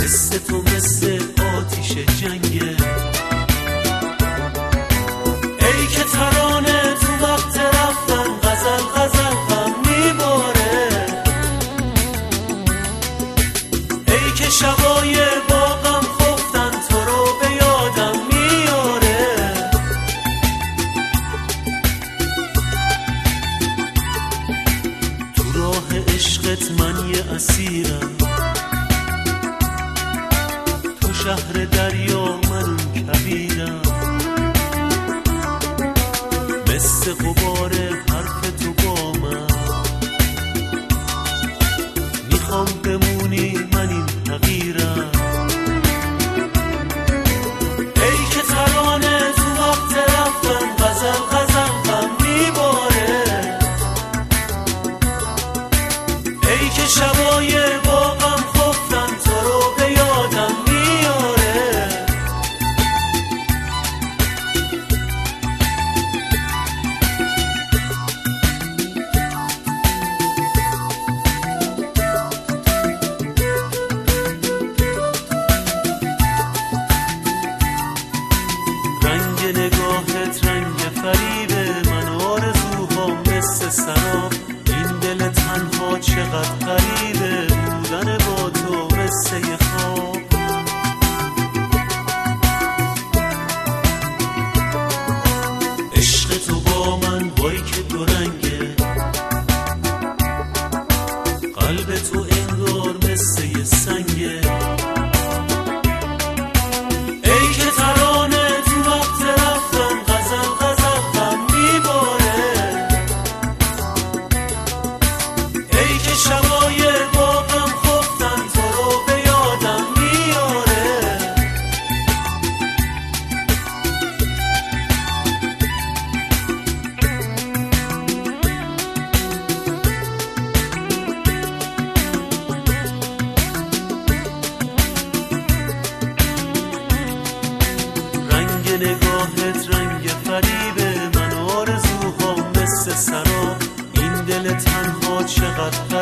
مثل تو مثل آتیش جنگه. ای که ترانه تو وقت رفتن غزل غزل غم میباره. ای که شبای باغم خفتن تو رو به یادم میاره. تو راه عشقت من یه اسیرم، تو شهر دریا من کبیرم. مثل غبار حرف تو با من میخوام بمونی، من این تغییرم. ای که ترانه تو وقت رفتن غزل غزل غم میباره. ای که شبای باغم خفتن تو رو به یادم میاره. رنگ نگاهت رنگ فریبه، من آرزوها مثل سراب. این دل تنها چقدر غریبه، بودن با تو مثل یه خواب. عشق تو با من وای که دو رنگه، قلب تو انگار مثل یه سنگه. ای که ترانه تو وقت رفتن غزل غزل غم میباره. ای که شبای باغم خفتن تو رو به یادم میاره. رنگ نگاهت رنگ فریبه، من آرزوها مثل سراب. این دل تنها چقدر